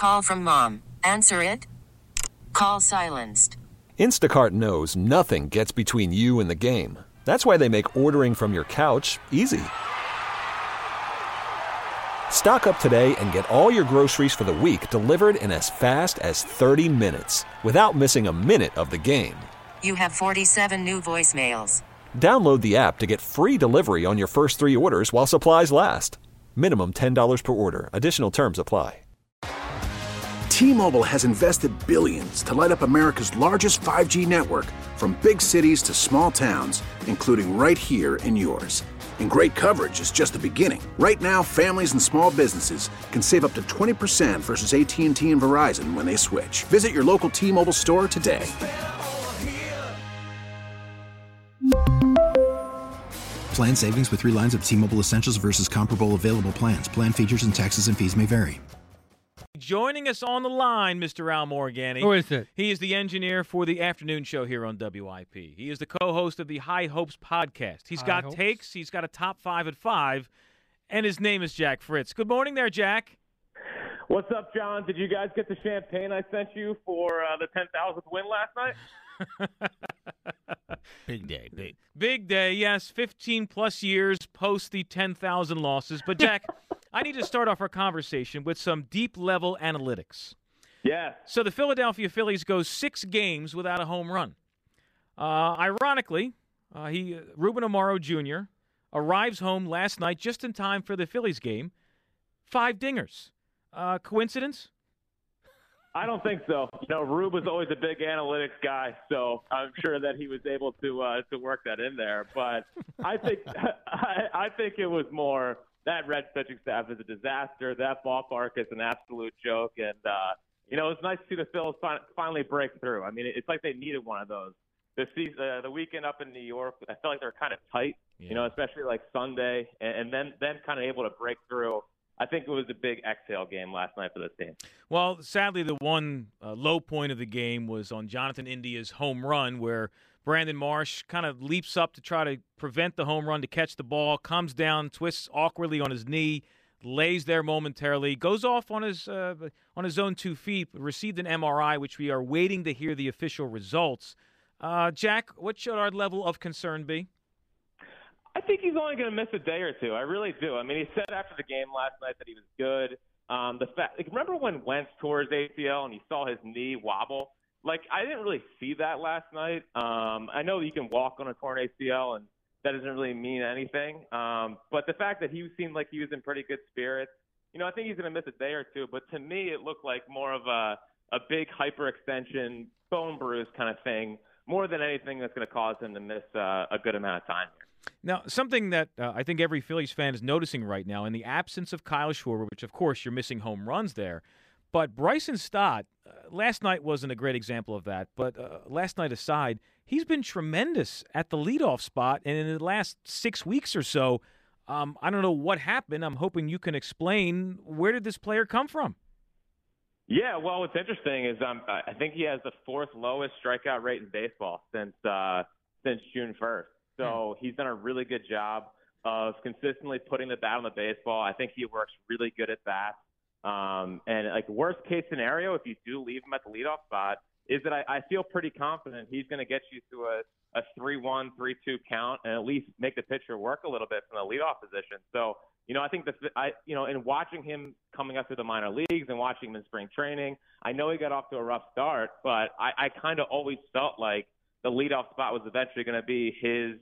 Call from mom. Answer it. Call silenced. Instacart knows nothing gets between you and the game. That's why they make ordering from your couch easy. Stock up today and get all your groceries for the week delivered in as fast as 30 minutes without missing a minute of the game. You have 47 new voicemails. Download the app to get free delivery on your first 3 orders while supplies last. Minimum $10 per order. Additional terms apply. T-Mobile has invested billions to light up America's largest 5G network, from big cities to small towns, including right here in yours. And great coverage is just the beginning. Right now, families and small businesses can save up to 20% versus AT&T and Verizon when they switch. Visit your local T-Mobile store today. Plan savings with 3 lines of T-Mobile Essentials versus comparable available plans. Plan features and taxes and fees may vary. Joining us on the line, Mr. Al Morgani. Who is it? He is the engineer for the afternoon show here on WIP. He is the co-host of the High Hopes podcast. He's got takes. He's got a top 5 at 5, and his name is Jack Fritz. Good morning there, Jack. What's up, John? Did you guys get the champagne I sent you for the 10,000th win last night? Big day. Big day, yes. 15-plus years post the 10,000 losses. But, Jack, I need to start off our conversation with some deep-level analytics. Yeah. So the Philadelphia Phillies go 6 games without a home run. Ironically, Ruben Amaro Jr. arrives home last night just in time for the Phillies game. 5 dingers. Coincidence? I don't think so. Rube was always a big analytics guy, so I'm sure that he was able to work that in there. But I think I think it was more that Reds pitching staff is a disaster. That ballpark is an absolute joke, and it's nice to see the Phils finally break through. I mean, it's like they needed one of those. The weekend up in New York, I felt like they were kind of tight, especially like Sunday, and then kind of able to break through. I think it was a big exhale game last night for this team. Well, sadly, the one low point of the game was on Jonathan India's home run, where Brandon Marsh kind of leaps up to try to prevent the home run to catch the ball, comes down, twists awkwardly on his knee, lays there momentarily, goes off on his own 2 feet, received an MRI, which we are waiting to hear the official results. Jack, what should our level of concern be? I think he's only going to miss a day or 2. I really do. I mean, he said after the game last night that he was good. Remember when Wentz tore his ACL and you saw his knee wobble? I didn't really see that last night. I know you can walk on a torn ACL, and that doesn't really mean anything. But the fact that he seemed like he was in pretty good spirits, I think he's going to miss a day or 2. But to me, it looked like more of a big hyperextension, bone bruise kind of thing, more than anything that's going to cause him to miss a good amount of time here. Now, something that I think every Phillies fan is noticing right now, in the absence of Kyle Schwarber, which, of course, you're missing home runs there, but Bryson Stott, last night wasn't a great example of that, but last night aside, he's been tremendous at the leadoff spot, and in the last 6 weeks or so, I don't know what happened. I'm hoping you can explain, where did this player come from? Yeah, well, what's interesting is I think he has the 4th lowest strikeout rate in baseball since June 1st. So he's done a really good job of consistently putting the bat on the baseball. I think he works really good at that. And worst case scenario, if you do leave him at the leadoff spot, is that I feel pretty confident he's going to get you to a 3-1, 3-2 count and at least make the pitcher work a little bit from the leadoff position. So, I think in watching him coming up through the minor leagues and watching him in spring training, I know he got off to a rough start, but I kind of always felt like the leadoff spot was eventually going to be his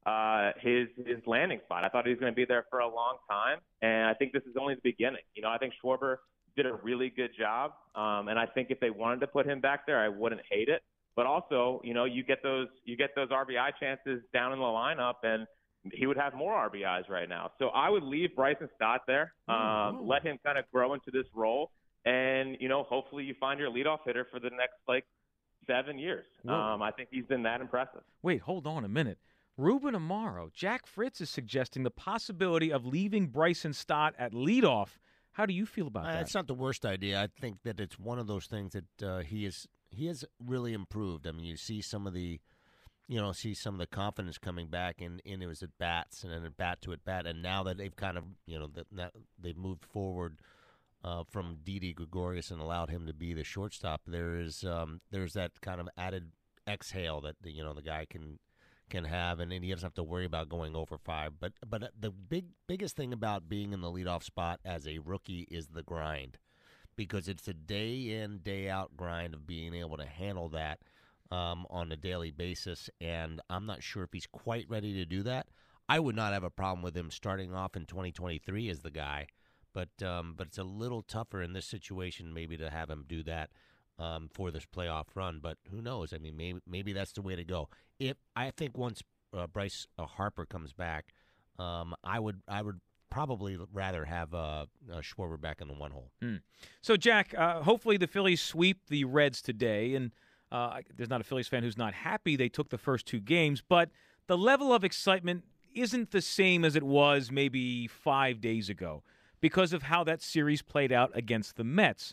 landing spot. I thought he was going to be there for a long time, and I think this is only the beginning. I think Schwarber did a really good job, and I think if they wanted to put him back there, I wouldn't hate it. But also, you get those RBI chances down in the lineup, and he would have more RBIs right now. So I would leave Bryson Stott there, let him kind of grow into this role, and hopefully you find your leadoff hitter for the next 7 years. I think he's been that impressive. Wait, hold on a minute. Ruben Amaro, Jack Fritz is suggesting the possibility of leaving Bryson Stott at leadoff. How do you feel about that? It's not the worst idea. I think that it's one of those things that he has really improved. I mean, you see some of the confidence coming back in his at bats and then at bat to at bat, and now that they've kind of they've moved forward from Didi Gregorius and allowed him to be the shortstop, there's that kind of added exhale that the guy can have, and then he doesn't have to worry about going over 5. But the biggest thing about being in the leadoff spot as a rookie is the grind, because it's a day in, day out grind of being able to handle that on a daily basis, and I'm not sure if he's quite ready to do that. I would not have a problem with him starting off in 2023 as the guy, but it's a little tougher in this situation maybe to have him do that for this playoff run. But who knows? I mean, maybe that's the way to go. I think once Bryce Harper comes back, I would probably rather have Schwarber back in the one hole. So, Jack, hopefully the Phillies sweep the Reds today, and there's not a Phillies fan who's not happy they took the first 2 games, but the level of excitement isn't the same as it was maybe 5 days ago because of how that series played out against the Mets.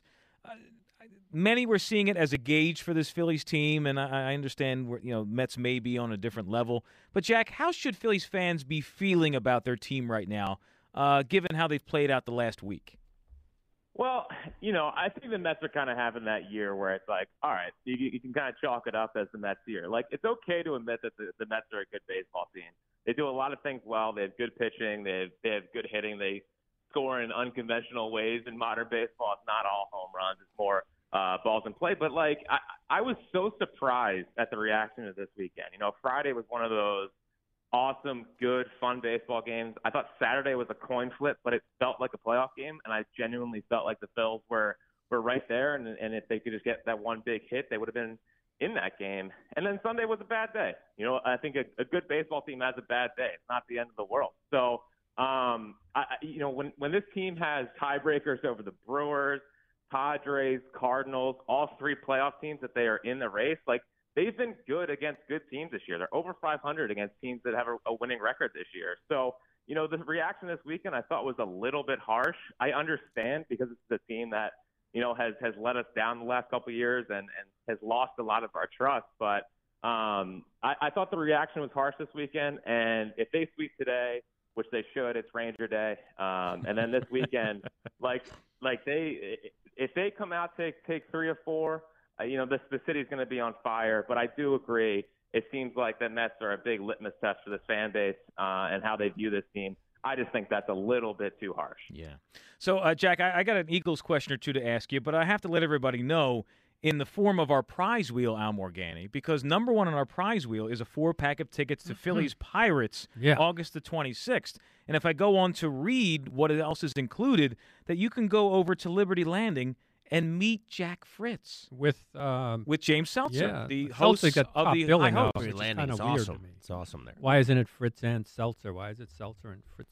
Many were seeing it as a gauge for this Phillies team, and I understand Mets may be on a different level. But, Jack, how should Phillies fans be feeling about their team right now, given how they've played out the last week? Well, I think the Mets are kind of having that year where it's like, all right, you can kind of chalk it up as the Mets year. Like, it's okay to admit that the Mets are a good baseball team. They do a lot of things well. They have good pitching. They have good hitting. They score in unconventional ways in modern baseball. It's not all home runs. It's more balls in play. But, I was so surprised at the reaction of this weekend. Friday was one of those awesome, good, fun baseball games. I thought Saturday was a coin flip, but it felt like a playoff game, and I genuinely felt like the Phils were right there, and if they could just get that one big hit, they would have been in that game. And then Sunday was a bad day. I think a good baseball team has a bad day. It's not the end of the world. So, when this team has tiebreakers over the Brewers, Padres, Cardinals, all 3 playoff teams that they are in the race, they've been good against good teams this year. They're over 500 against teams that have a winning record this year. So, the reaction this weekend I thought was a little bit harsh. I understand because it's the team that, has let us down the last couple of years and has lost a lot of our trust. But I thought the reaction was harsh this weekend. And if they sweep today, which they should, it's Ranger Day. And then this weekend, if they come out, take 3 or 4, the city's going to be on fire. But I do agree. It seems like the Mets are a big litmus test for this fan base and how they view this team. I just think that's a little bit too harsh. Yeah. So, Jack, I got an Eagles question or two to ask you, but I have to let everybody know in the form of our prize wheel, Al Morgani, because number 1 on our prize wheel is a 4-pack of tickets to Phillies Pirates, August the 26th. And if I go on to read what else is included, that you can go over to Liberty Landing and meet Jack Fritz with James Seltzer, the host of the High Host. Liberty Landing is awesome. It's awesome there. Why isn't it Fritz and Seltzer? Why is it Seltzer and Fritz?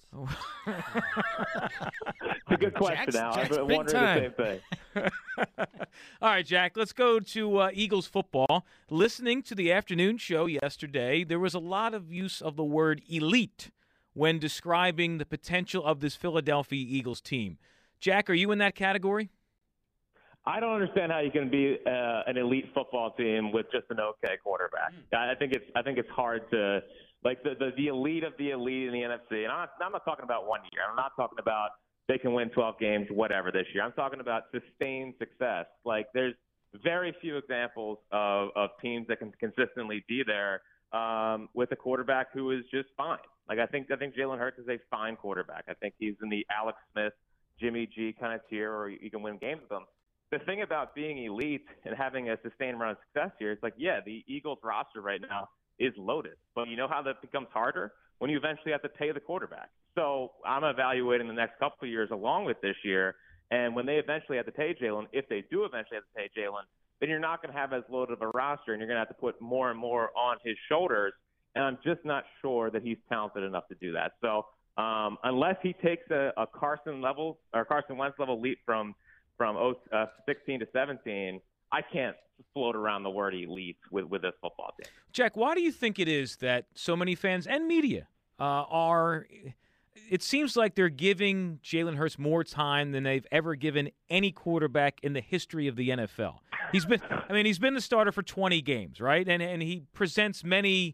It's a good question, Al. I've been wondering the same thing. All right, Jack, let's go to Eagles football. Listening to the afternoon show yesterday, there was a lot of use of the word elite when describing the potential of this Philadelphia Eagles team. Jack, are you in that category? I don't understand how you can be an elite football team with just an okay quarterback. I think it's hard to the elite of the elite in the NFC. And I'm not talking about 1 year. I'm not talking about they can win 12 games, whatever this year. I'm talking about sustained success. There's very few examples of teams that can consistently be there with a quarterback who is just fine. I think Jalen Hurts is a fine quarterback. I think he's in the Alex Smith, Jimmy G kind of tier, or you can win games with him. The thing about being elite and having a sustained run of success here is the Eagles roster right now is loaded. But you know how that becomes harder? When you eventually have to pay the quarterback. So I'm evaluating the next couple of years along with this year. And when they eventually have to pay Jalen, if they do eventually have to pay Jalen, then you're not going to have as loaded of a roster, and you're going to have to put more and more on his shoulders. And I'm just not sure that he's talented enough to do that. So unless he takes a Carson Wentz level leap from 16 to 17, I can't float around the word elite with this football team. Jack, why do you think it is that so many fans and media are – it seems like they're giving Jalen Hurts more time than they've ever given any quarterback in the history of the NFL. He's been the starter for 20 games, right? And he presents many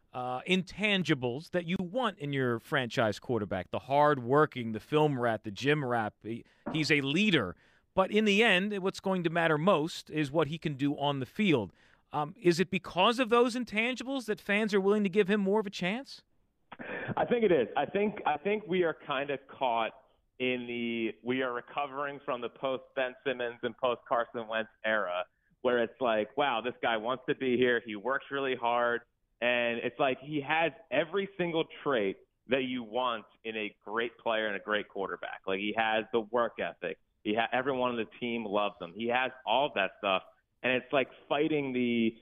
intangibles that you want in your franchise quarterback. The hard-working, the film rat, the gym rat. He's a leader. But in the end, what's going to matter most is what he can do on the field. Is it because of those intangibles that fans are willing to give him more of a chance? I think it is. I think we are kind of caught in we are recovering from the post-Ben Simmons and post-Carson Wentz era, where it's like, wow, this guy wants to be here. He works really hard. And it's like he has every single trait that you want in a great player and a great quarterback. Like, he has the work ethic. Everyone on the team loves him. He has all of that stuff. And it's like fighting the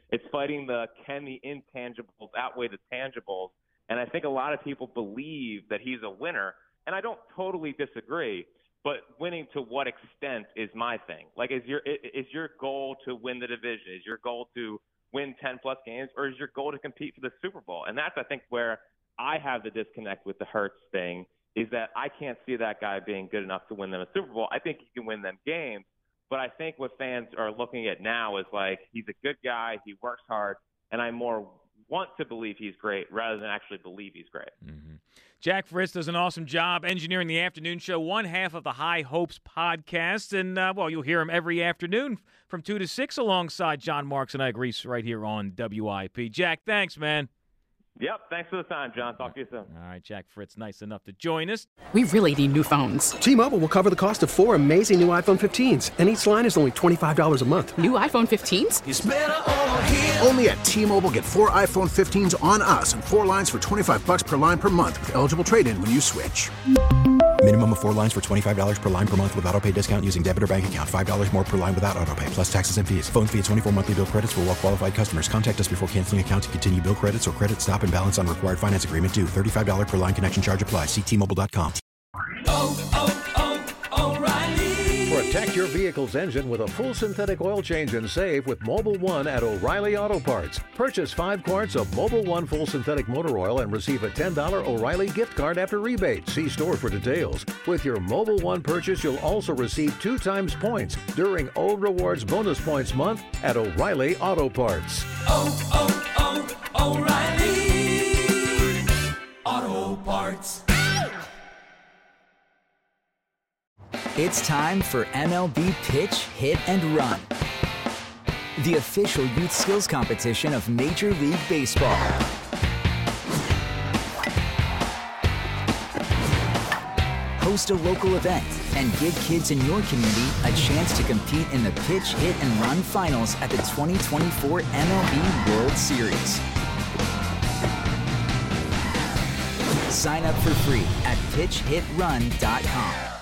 can the intangibles outweigh the tangibles. And I think a lot of people believe that he's a winner. And I don't totally disagree, but winning to what extent is my thing. Like, is your goal to win the division? Is your goal to win 10-plus games? Or is your goal to compete for the Super Bowl? And that's, I think, where I have the disconnect with the Hurts thing, is that I can't see that guy being good enough to win them a Super Bowl. I think he can win them games. But I think what fans are looking at now is like, he's a good guy, he works hard, and I more want to believe he's great rather than actually believe he's great. Mm-hmm. Jack Fritz does an awesome job engineering the afternoon show, one half of the High Hopes podcast. And, you'll hear him every afternoon from 2 to 6 alongside John Marks and Ike Reese right here on WIP. Jack, thanks, man. Yep, thanks for the time, John. Talk to you soon. All right, Jack Fritz, nice enough to join us. We really need new phones. T-Mobile will cover the cost of 4 amazing new iPhone 15s, and each line is only $25 a month. New iPhone 15s? It's better over here. Only at T-Mobile, get 4 iPhone 15s on us and 4 lines for $25 per line per month with eligible trade-in when you switch. Minimum of 4 lines for $25 per line per month with autopay discount using debit or bank account. $5 more per line without autopay, plus taxes and fees. Phone fee at 24 monthly bill credits for well-qualified customers. Contact us before canceling account to continue bill credits or credit stop and balance on required finance agreement due. $35 per line connection charge applies. See T-Mobile.com. O'Reilly. Protect your vehicle's engine with a full synthetic oil change and save with Mobil 1 at O'Reilly Auto Parts. Purchase 5 quarts of Mobil 1 full synthetic motor oil and receive a $10 O'Reilly gift card after rebate. See store for details. With your Mobil 1 purchase, you'll also receive 2 times points during O Rewards Bonus Points Month at O'Reilly Auto Parts. O'Reilly Auto Parts. It's time for MLB Pitch, Hit, and Run, the official youth skills competition of Major League Baseball. Host a local event and give kids in your community a chance to compete in the Pitch, Hit, and Run finals at the 2024 MLB World Series. Sign up for free at pitchhitrun.com.